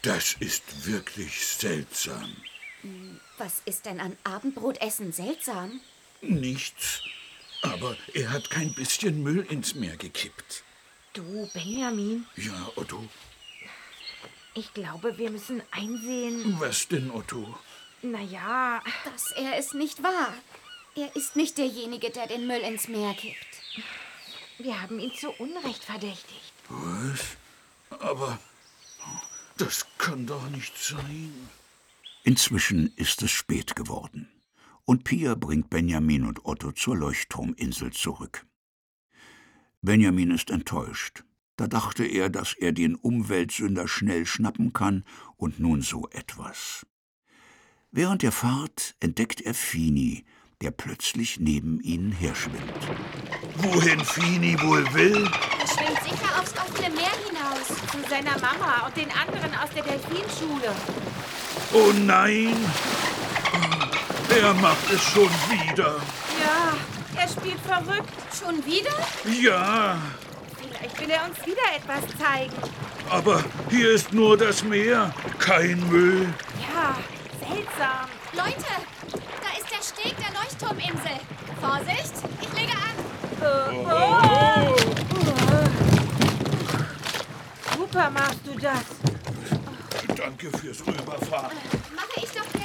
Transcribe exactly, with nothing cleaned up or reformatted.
Das ist wirklich seltsam. Was ist denn an Abendbrotessen seltsam? Nichts. Aber er hat kein bisschen Müll ins Meer gekippt. Du, Benjamin? Ja, Otto? Ich glaube, wir müssen einsehen... Was denn, Otto? Naja... Dass er es nicht war. Er ist nicht derjenige, der den Müll ins Meer kippt. Wir haben ihn zu Unrecht verdächtigt. Was? Aber das kann doch nicht sein. Inzwischen ist es spät geworden und Pia bringt Benjamin und Otto zur Leuchtturminsel zurück. Benjamin ist enttäuscht. Da dachte er, dass er den Umweltsünder schnell schnappen kann und nun so etwas. Während der Fahrt entdeckt er Fini, der plötzlich neben ihnen herschwimmt. Wohin Fini wohl will? Er schwimmt sicher aufs offene Meer hinaus. Zu seiner Mama und den anderen aus der Delfinschule. Oh nein! Er macht es schon wieder. Ja, er spielt verrückt. Schon wieder? Ja, Vielleicht will er uns wieder etwas zeigen. aber hier ist nur das Meer, kein Müll. Ja, seltsam. Leute, da ist der Steg der Leuchtturminsel. Vorsicht, ich lege an. Oh. Super machst du das. Danke fürs Rüberfahren. Mache ich doch